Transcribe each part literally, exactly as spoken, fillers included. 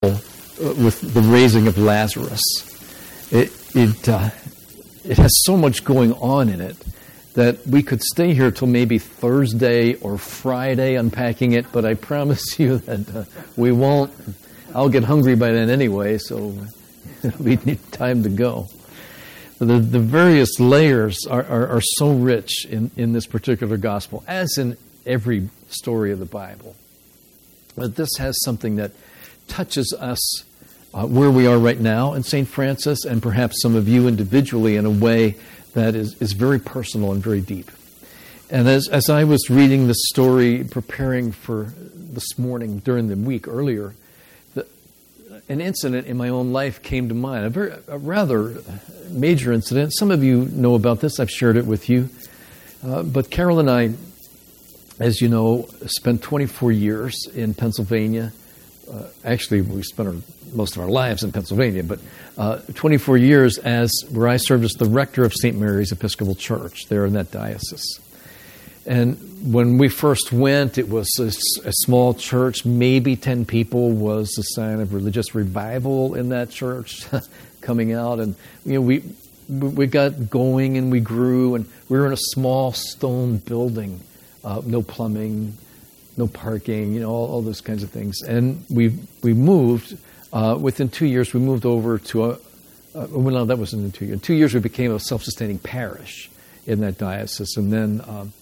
with the raising of Lazarus. It it uh, it has so much going on in it that we could stay here till maybe Thursday or Friday unpacking it, but I promise you that uh, we won't. I'll get hungry by then anyway, so we need time to go. The, the various layers are, are, are so rich in, in this particular gospel, as in every story of the Bible. But this has something that touches us uh, where we are right now in Saint Francis, and perhaps some of you individually in a way that is, is very personal and very deep. And as, as I was reading the story, preparing for this morning during the week earlier, the, an incident in my own life came to mind, a, very, a rather major incident. Some of you know about this. I've shared it with you. Uh, but Carol and I, as you know, spent twenty-four years in Pennsylvania. Uh, actually, we spent our, most of our lives in Pennsylvania, but uh, twenty-four years as where I served as the rector of Saint Mary's Episcopal Church there in that diocese. And when we first went, it was a, a small church, maybe ten people was a sign of religious revival in that church coming out. And you know, we we got going and we grew, and we were in a small stone building, uh, no plumbing, no parking, you know, all, all those kinds of things. And we we moved. Uh, within two years, we moved over to a. Uh, well, no, that wasn't in two years. In two years, we became a self-sustaining parish in that diocese, and then. Um,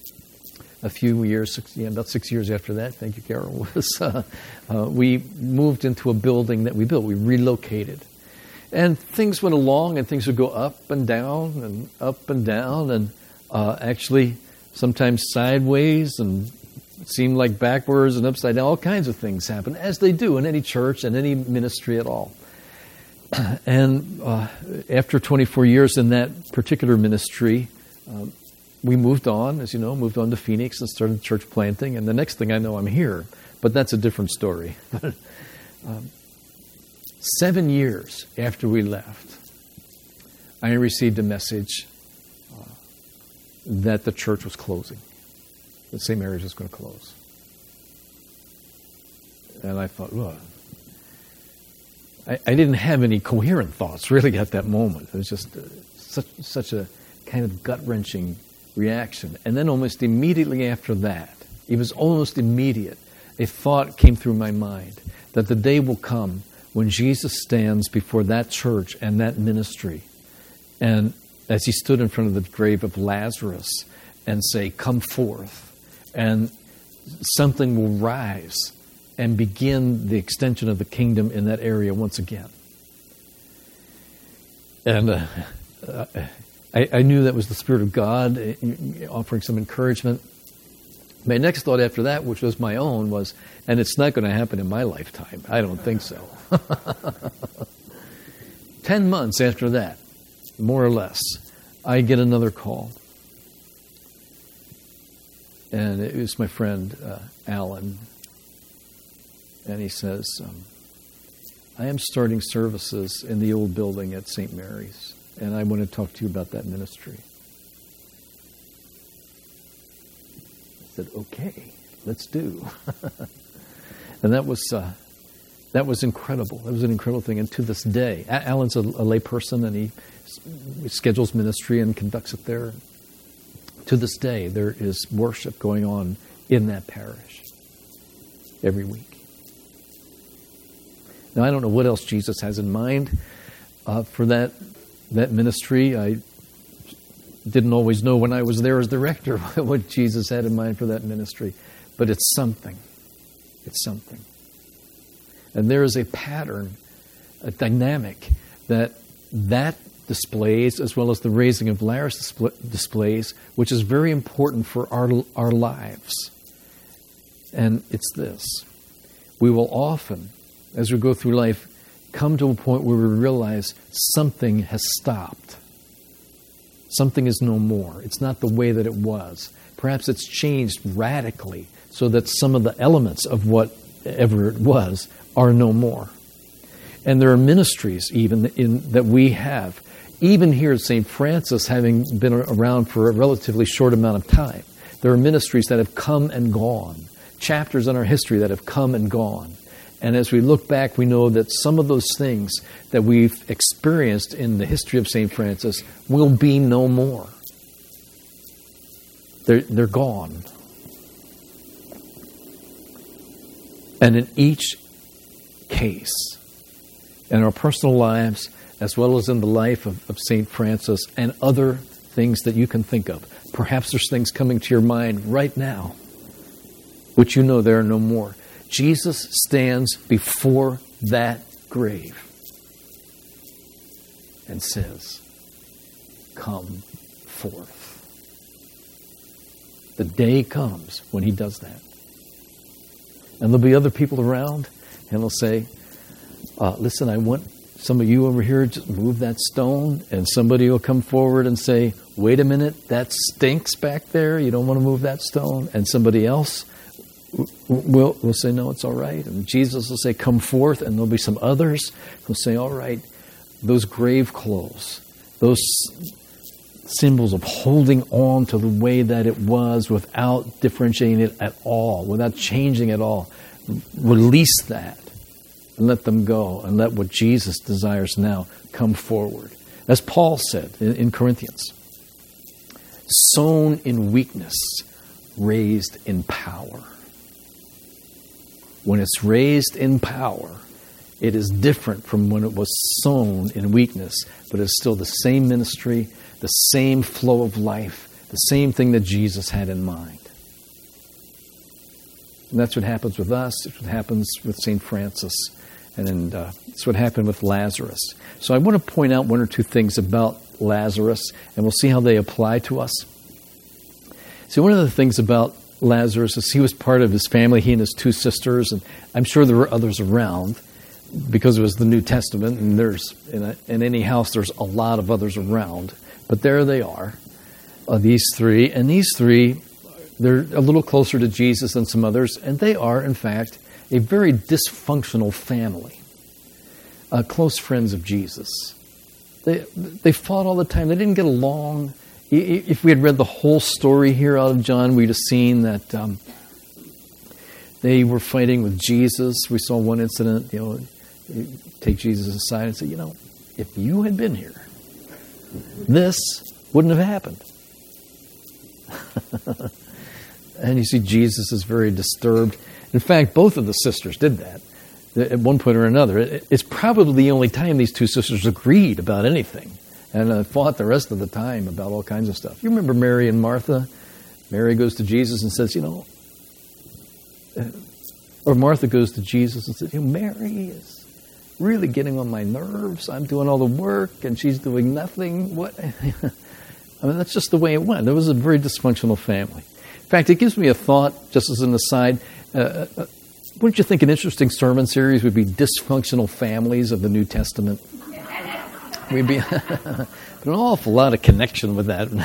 A few years, six, yeah, about six years after that, thank you, Carol, was uh, uh, we moved into a building that we built. We relocated. And things went along, and things would go up and down and up and down, and uh, actually sometimes sideways, and it seemed like backwards and upside down. All kinds of things happen, as they do in any church and any ministry at all. And uh, after twenty-four years in that particular ministry, uh, we moved on, as you know, moved on to Phoenix and started church planting. And the next thing I know, I'm here. But that's a different story. um, seven years after we left, I received a message uh, that the church was closing, that Saint Mary's was going to close. And I thought, well, I, I didn't have any coherent thoughts really at that moment. It was just uh, such, such a kind of gut-wrenching reaction. And then almost immediately after that, it was almost immediate, a thought came through my mind that the day will come when Jesus stands before that church and that ministry, and as he stood in front of the grave of Lazarus and say, come forth, and something will rise and begin the extension of the kingdom in that area once again. And uh, uh, I, I knew that was the Spirit of God offering some encouragement. My next thought after that, which was my own, was, and it's not going to happen in my lifetime. I don't think so. Ten months after that, more or less, I get another call. And it was my friend, uh, Alan. And he says, um, I am starting services in the old building at Saint Mary's. And I want to talk to you about that ministry. I said, okay, let's do. And that was uh, that was incredible. That was an incredible thing. And to this day, Alan's a, a lay person, and he schedules ministry and conducts it there. To this day, there is worship going on in that parish every week. Now, I don't know what else Jesus has in mind uh, for that That ministry. I didn't always know when I was there as the rector what Jesus had in mind for that ministry. But it's something. It's something. And there is a pattern, a dynamic that that displays, as well as the raising of Lazarus displays, which is very important for our, our lives. And it's this. We will often, as we go through life, come to a point where we realize something has stopped. Something is no more. It's not the way that it was. Perhaps it's changed radically so that some of the elements of whatever it was are no more. And there are ministries even in, that we have, even here at Saint Francis, having been around for a relatively short amount of time. There are ministries that have come and gone, chapters in our history that have come and gone. And as we look back, we know that some of those things that we've experienced in the history of Saint Francis will be no more. They're, they're gone. And in each case, in our personal lives, as well as in the life of, of Saint Francis and other things that you can think of, perhaps there's things coming to your mind right now, which you know there are no more. Jesus stands before that grave and says, come forth. The day comes when he does that. And there'll be other people around, and they'll say, uh, listen, I want some of you over here, just move that stone. And somebody will come forward and say, wait a minute, that stinks back there. You don't want to move that stone. And somebody else will will say, no, it's all right. And Jesus will say, come forth. And there'll be some others who'll say, all right, those grave clothes, those symbols of holding on to the way that it was without differentiating it at all, without changing at all. Release that and let them go and let what Jesus desires now come forward. As Paul said in, in Corinthians, sown in weakness, raised in power. When it's raised in power, it is different from when it was sown in weakness, but it's still the same ministry, the same flow of life, the same thing that Jesus had in mind. And that's what happens with us. It's what happens with Saint Francis. And uh, it's what happened with Lazarus. So I want to point out one or two things about Lazarus, and we'll see how they apply to us. See, one of the things about Lazarus is he was part of his family, he and his two sisters, and I'm sure there were others around because it was the New Testament, and there's in, a, in any house there's a lot of others around. But there they are, uh, these three. And these three, they're a little closer to Jesus than some others. And they are, in fact, a very dysfunctional family. Uh, close friends of Jesus. They they fought all the time. They didn't get along. If we had read the whole story here out of John, we'd have seen that um, they were fighting with Jesus. We saw one incident, you know, you take Jesus aside and say, you know, if you had been here, this wouldn't have happened. And you see Jesus is very disturbed. In fact, both of the sisters did that at one point or another. It's probably the only time these two sisters agreed about anything and uh, fought the rest of the time about all kinds of stuff. You remember Mary and Martha? Mary goes to Jesus and says, you know, uh, or Martha goes to Jesus and says, you know, Mary is really getting on my nerves. I'm doing all the work and she's doing nothing. What? I mean, that's just the way it went. It was a very dysfunctional family. In fact, it gives me a thought, just as an aside. Uh, uh, wouldn't you think an interesting sermon series would be Dysfunctional Families of the New Testament? We'd be an awful lot of connection with that.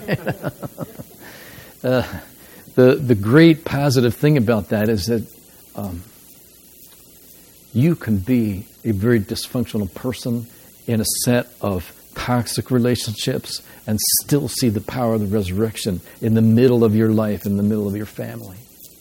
uh, the, the great positive thing about that is that um, you can be a very dysfunctional person in a set of toxic relationships and still see the power of the resurrection in the middle of your life, in the middle of your family.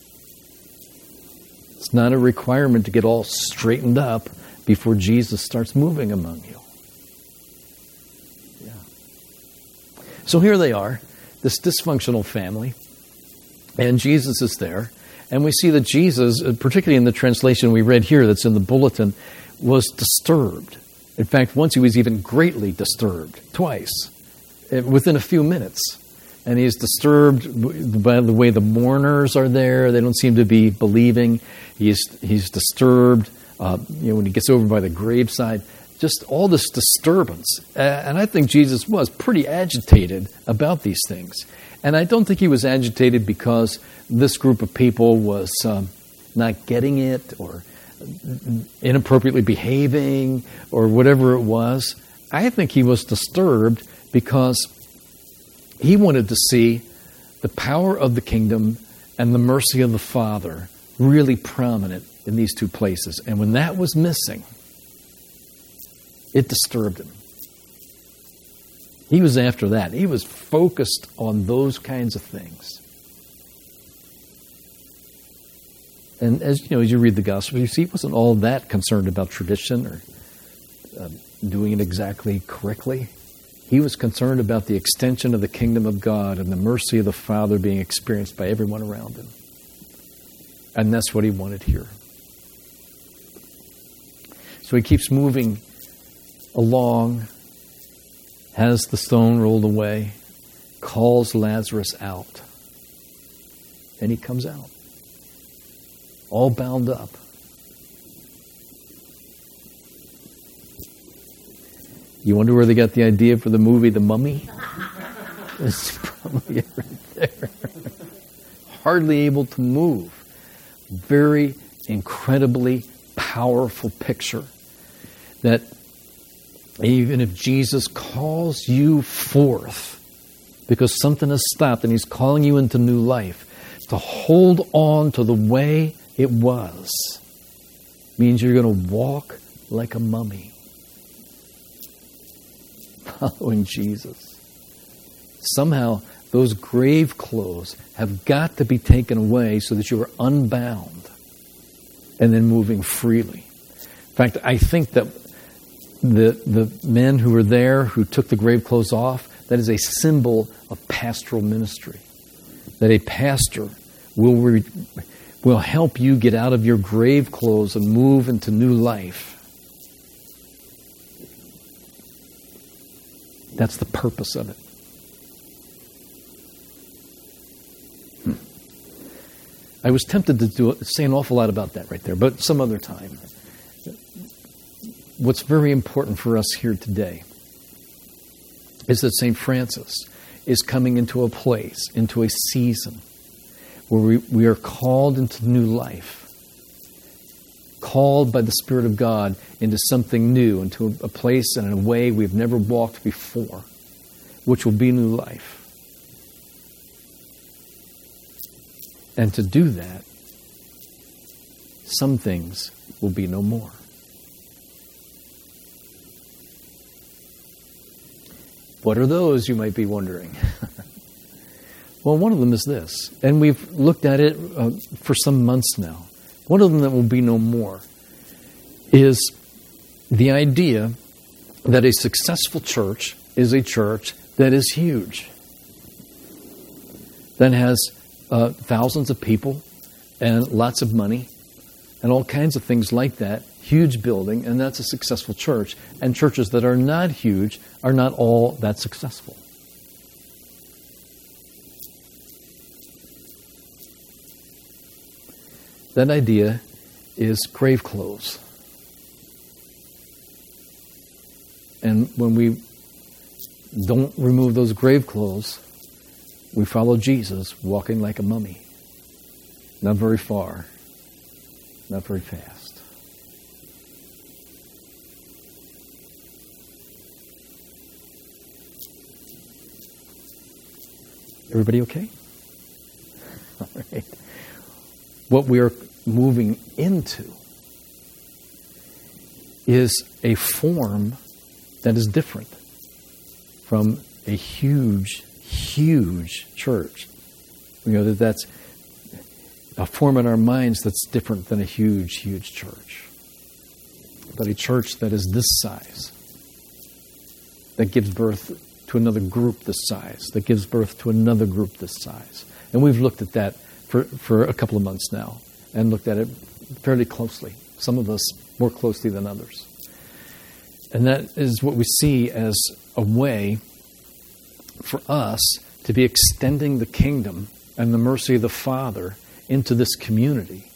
It's not a requirement to get all straightened up before Jesus starts moving among you. Yeah. So here they are, this dysfunctional family, and Jesus is there. And we see that Jesus, particularly in the translation we read here that's in the bulletin, was disturbed. In fact, once he was even greatly disturbed, twice, within a few minutes. And he's disturbed by the way the mourners are there. They don't seem to be believing. He's he's disturbed uh, you know, when he gets over by the graveside. Just all this disturbance. Uh, and I think Jesus was pretty agitated about these things. And I don't think he was agitated because this group of people was um, not getting it or inappropriately behaving or whatever it was. I think he was disturbed because he wanted to see the power of the kingdom and the mercy of the Father really prominent in these two places. And when that was missing, it disturbed him. He was after that. He was focused on those kinds of things. And as you know, as you read the Gospel, you see he wasn't all that concerned about tradition or uh, doing it exactly correctly. He was concerned about the extension of the kingdom of God and the mercy of the Father being experienced by everyone around him. And that's what he wanted here. So he keeps moving along, has the stone rolled away, calls Lazarus out. And he comes out, all bound up. You wonder where they got the idea for the movie The Mummy? It's probably right there. Hardly able to move. Very incredibly powerful picture that even if Jesus calls you forth because something has stopped and he's calling you into new life, to hold on to the way it was means you're going to walk like a mummy, following Jesus. Somehow, those grave clothes have got to be taken away so that you are unbound and then moving freely. In fact, I think that the the men who were there who took the grave clothes off, that is a symbol of pastoral ministry. That a pastor will re, will help you get out of your grave clothes and move into new life. That's the purpose of it. Hmm. I was tempted to do say an awful lot about that right there, but some other time. What's very important for us here today is that Saint Francis is coming into a place, into a season, where we, we are called into new life, called by the Spirit of God into something new, into a, a place and in a way we've never walked before, which will be new life. And to do that, some things will be no more. What are those, you might be wondering? Well, one of them is this, and we've looked at it uh, for some months now. One of them that will be no more is the idea that a successful church is a church that is huge, that has uh, thousands of people and lots of money and all kinds of things like that. Huge building, and that's a successful church. And churches that are not huge are not all that successful. That idea is grave clothes. And when we don't remove those grave clothes, we follow Jesus walking like a mummy. Not very far, not very fast. Everybody okay? All right. What we are moving into is a form that is different from a huge, huge church. We know that that's a form in our minds that's different than a huge, huge church. But a church that is this size, that gives birth to another group this size, that gives birth to another group this size. And we've looked at that for, for a couple of months now and looked at it fairly closely, some of us more closely than others. And that is what we see as a way for us to be extending the kingdom and the mercy of the Father into this community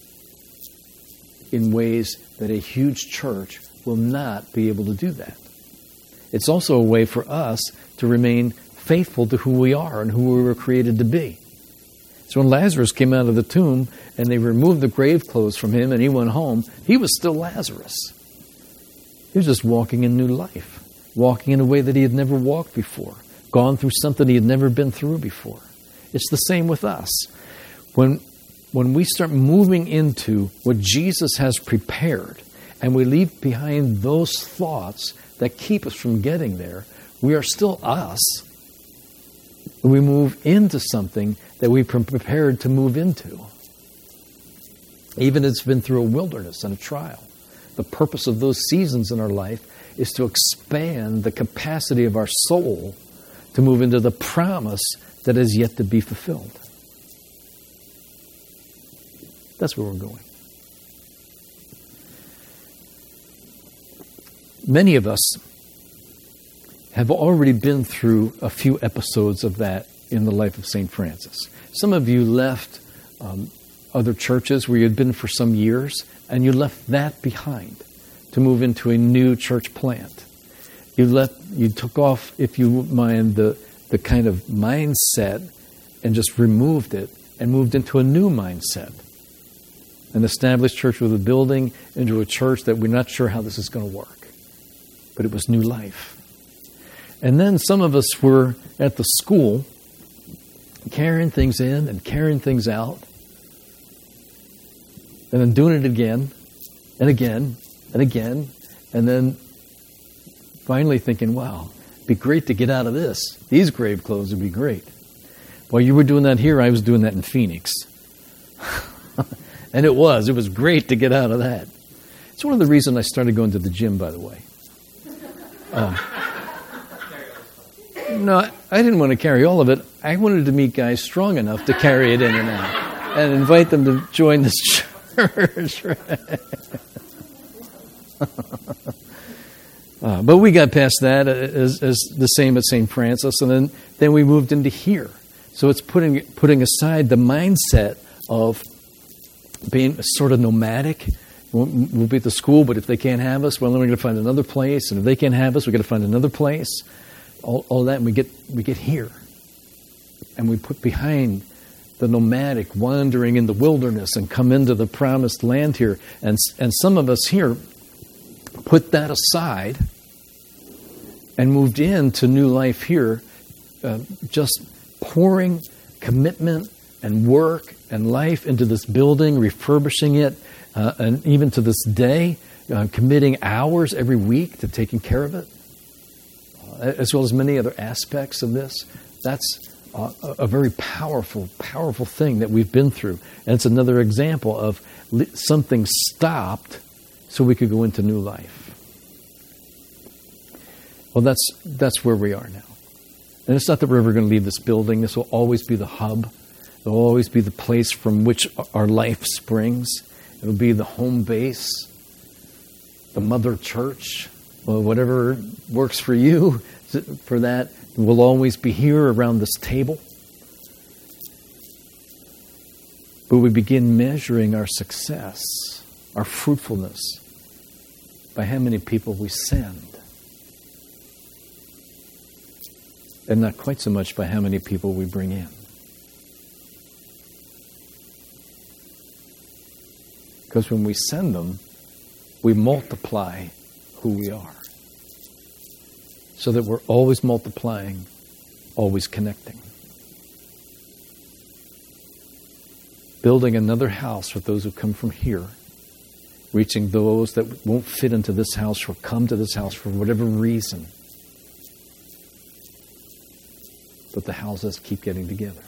in ways that a huge church will not be able to do that. It's also a way for us to remain faithful to who we are and who we were created to be. So when Lazarus came out of the tomb and they removed the grave clothes from him and he went home, he was still Lazarus. He was just walking in new life, walking in a way that he had never walked before, gone through something he had never been through before. It's the same with us. When, when we start moving into what Jesus has prepared and we leave behind those thoughts that keep us from getting there, we are still us. We move into something that we pre- prepared to move into. even if it's been through a wilderness and a trial. The purpose of those seasons in our life is to expand the capacity of our soul to move into the promise that is yet to be fulfilled. That's where we're going. Many of us have already been through a few episodes of that in the life of Saint Francis. Some of you left um, other churches where you had been for some years, and you left that behind to move into a new church plant. You left, you took off, if you mind, the, the kind of mindset and just removed it and moved into a new mindset. An established church with a building into a church that we're not sure how this is going to work. But it was new life. And then some of us were at the school carrying things in and carrying things out. And then doing it again and again and again. And then finally thinking, wow, it'd be great to get out of this. These grave clothes would be great. While you were doing that here, I was doing that in Phoenix. And it was. It was great to get out of that. It's one of the reasons I started going to the gym, by the way. Um, no, I didn't want to carry all of it. I wanted to meet guys strong enough to carry it in and out and invite them to join this church. uh, but we got past that as, as the same as Saint Francis, and then, then we moved into here. So it's putting putting aside the mindset of being sort of nomadic. We'll, we'll be at the school, but if they can't have us, well, then we're going to find another place. And if they can't have us, we're going to find another place. All, all that, and we get we get here. And we put behind the nomadic wandering in the wilderness and come into the promised land here. And, and some of us here put that aside and moved into new life here, uh, just pouring commitment and work and life into this building, refurbishing it, uh, and even to this day, uh, committing hours every week to taking care of it, uh, as well as many other aspects of this. That's uh, a very powerful, powerful thing that we've been through. And it's another example of li- something stopped so we could go into new life. Well, that's that's where we are now. And it's not that we're ever going to leave this building. This will always be the hub. It will always be the place from which our life springs. It will be the home base, the mother church, well, whatever works for you. For that, we'll always be here around this table. But we begin measuring our success, our fruitfulness, by how many people we send. And not quite so much by how many people we bring in. Because when we send them, we multiply who we are. So that we're always multiplying, always connecting. Building another house for those who come from here. Reaching those that won't fit into this house or come to this house for whatever reason. But the houses keep getting together.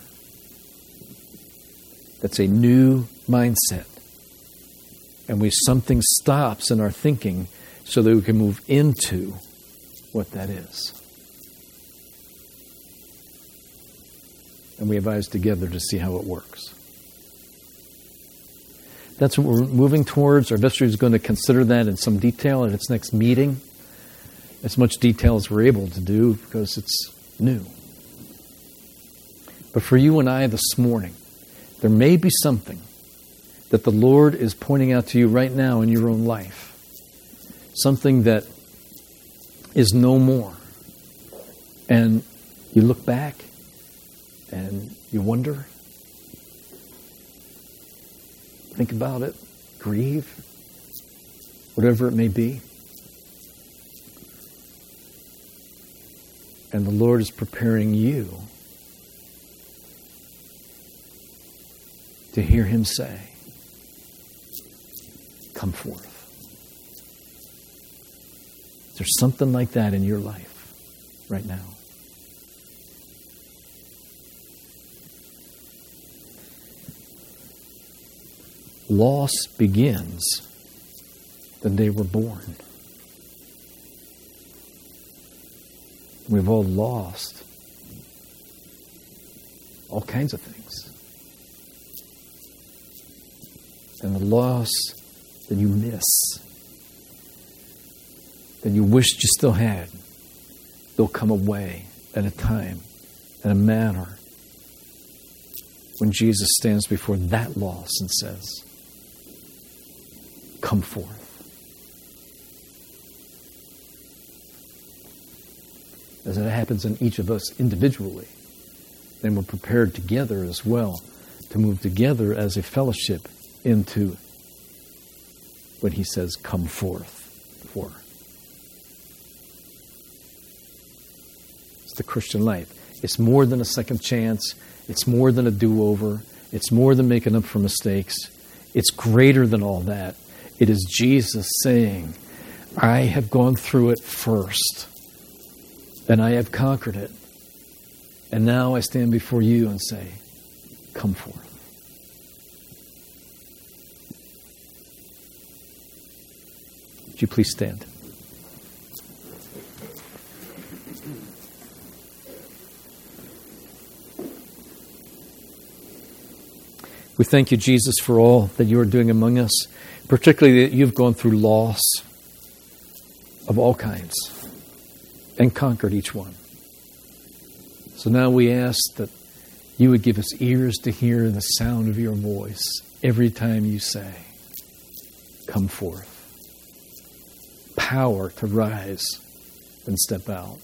That's a new mindset. And we something stops in our thinking so that we can move into what that is. And we have eyes together to see how it works. That's what we're moving towards. Our vestry is going to consider that in some detail at its next meeting. As much detail as we're able to do because it's new. But for you and I this morning, there may be something that the Lord is pointing out to you right now in your own life. Something that is no more. And you look back and you wonder, think about it, grieve, whatever it may be. And the Lord is preparing you to hear Him say, come forth. Is there something like that in your life right now? loss begins the day we're born. We've all lost all kinds of things. And the loss that you miss, that you wished you still had, they'll come away at a time, in a manner, when Jesus stands before that loss and says, come forth. As it happens in each of us individually, then we're prepared together as well to move together as a fellowship into what he says, come forth for. It's the Christian life. It's more than a second chance. It's more than a do-over. It's more than making up for mistakes. It's greater than all that. It is Jesus saying, I have gone through it first, and I have conquered it. And now I stand before you and say, come forth. Would you please stand? We thank you, Jesus, for all that you are doing among us, particularly that you've gone through loss of all kinds and conquered each one. So now we ask that you would give us ears to hear the sound of your voice every time you say, come forth. Power to rise and step out.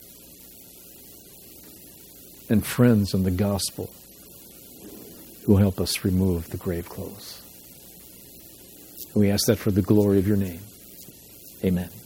And friends in the gospel who will help us remove the grave clothes. And we ask that for the glory of your name. Amen.